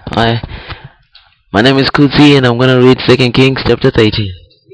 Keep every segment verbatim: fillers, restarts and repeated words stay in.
Hi, my name is Kutsi and I'm gonna read Second Kings chapter thirty.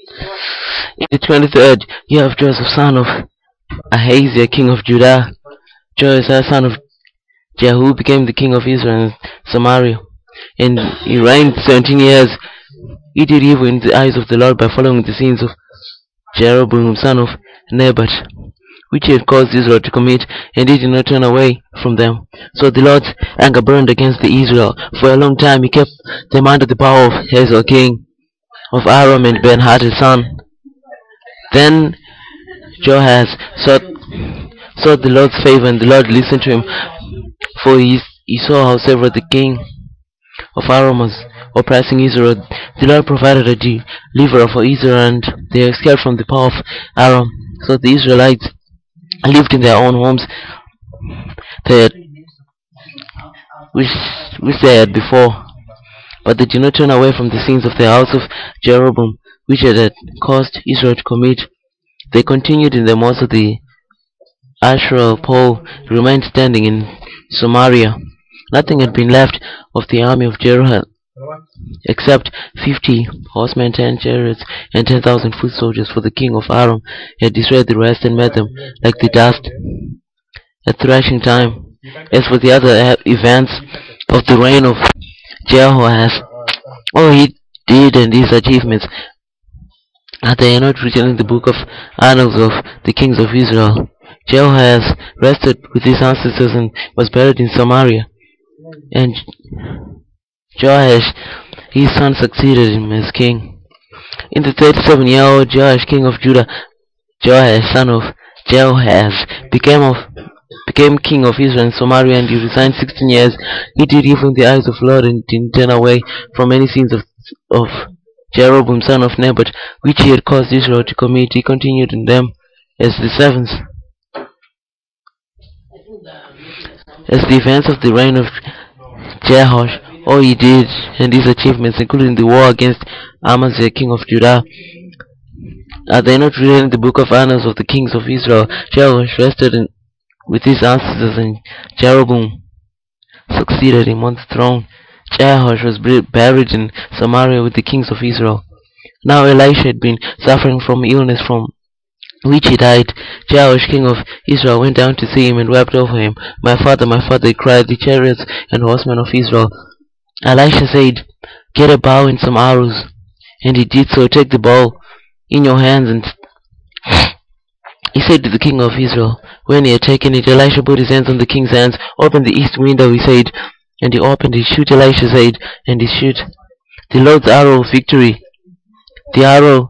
In the twenty-third year of Joseph son of Ahaziah king of Judah, Josiah son of Jehu became the king of Israel and Samaria, and he reigned seventeen years. He did evil in the eyes of the Lord by following the sins of Jeroboam son of Nebat, which he had caused Israel to commit, and he did not turn away from them. So the Lord's anger burned against the Israel. For a long time he kept them under the power of Hazael king of Aram and Ben-Hadad son. Then Jehoahaz sought, sought the Lord's favor, and the Lord listened to him, for he, he saw how several the king of Aram was oppressing Israel. The Lord provided a deliverer for Israel, and they escaped from the power of Aram. So the Israelites lived in their own homes, they had, which, which they had before, but they did not turn away from the sins of the house of Jeroboam, which they had caused Israel to commit. They continued in them. Also the Asherah pole remained standing in Samaria. Nothing had been left of the army of Jeroboam except fifty horsemen, ten chariots, and ten thousand foot soldiers, for the king of Aram had destroyed the rest and made them like the dust at threshing time. As for the other events of the reign of Jehoahaz, all he did and his achievements, are they not written in the book of annals of the kings of Israel? Jehoahaz rested with his ancestors and was buried in Samaria, and Joash his son succeeded him as king. In the thirty-seventh year old Joash king of Judah, Joash son of Jehoahaz became of became king of Israel and Samaria, and he reigned sixteen years. He did evil in the eyes of the Lord, and didn't turn away from any sins of of Jeroboam son of Nebat, which he had caused Israel to commit. He continued in them as the seventh. As the events of the reign of Jehoash, all he did and his achievements, including the war against Amaziah king of Judah, are they not written in the book of annals of the kings of Israel? Jehoash rested in, with his ancestors, and Jeroboam succeeded him on the throne. Jehoash was buried in Samaria with the kings of Israel. Now Elisha had been suffering from illness, from which he died. Jehoash king of Israel went down to see him and wept over him. "My father, my father," he cried, "the chariots and horsemen of Israel." Elisha said, "Get a bow and some arrows." And he did so. "Take the bow in your hands." And he said to the king of Israel, when he had taken it, Elisha put his hands on the king's hands. "Open the east window," he said. And he opened it. "Shoot," Elisha said, and he shoot. The Lord's arrow of victory, the arrow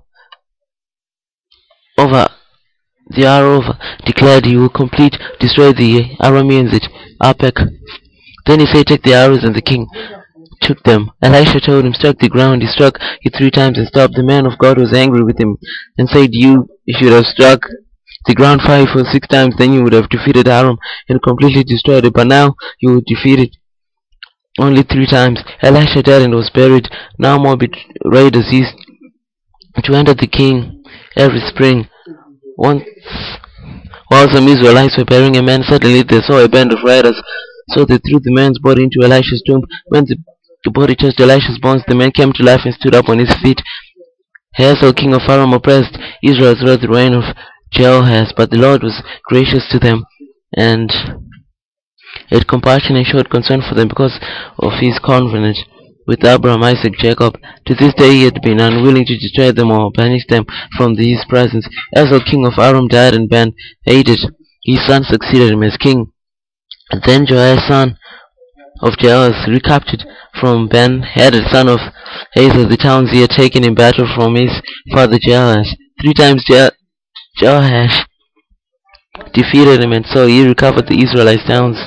over, the arrow over declared, "He will complete, destroy the Arameans at Apec." Then he said, "Take the arrows," and the king took them. Elisha told him, "Strike the ground." He struck it three times and stopped. The man of God was angry with him and said, "You should have struck the ground five or six times, then you would have defeated Aram and completely destroyed it. But now you will defeat it only three times." Elisha died and was buried. Now Moabite raiders used to enter the king every spring. Once, while some Israelites were burying a man, suddenly they saw a band of raiders. So they threw the man's body into Elisha's tomb. When the, the body touched Elisha's bones, the man came to life and stood up on his feet. Hazael king of Aram oppressed Israel throughout the reign of Jehoahaz, but the Lord was gracious to them, and had compassion and showed concern for them because of his covenant with Abraham, Isaac, Jacob. To this day he had been unwilling to destroy them or banish them from his presence. Hazael king of Aram died, and Ben-Hadad his son succeeded him as king. And then Joash son of Jehoahaz recaptured from Ben-Hadad son of Hazael the towns he had taken in battle from his father Jehoahaz. Three times Je- Joash defeated him, and so he recovered the Israelite towns.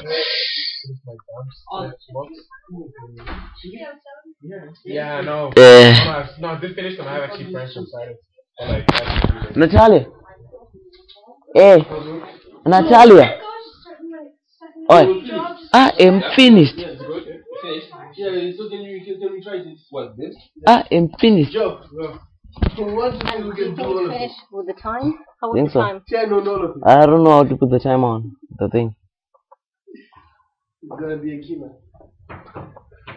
Yeah, no. Uh, No, this finished them. I have actually friends from Cyrus. Natalia. Hey, Natalia. Oi. I am finished. Yeah, so can you can we try this? What, this? I am finished. Joe, no. So once we can do all of Finish it. with the time? How was Think the so. time? Yeah, no, no, no. I don't know how to put the time on the thing. It's gonna be a key, man.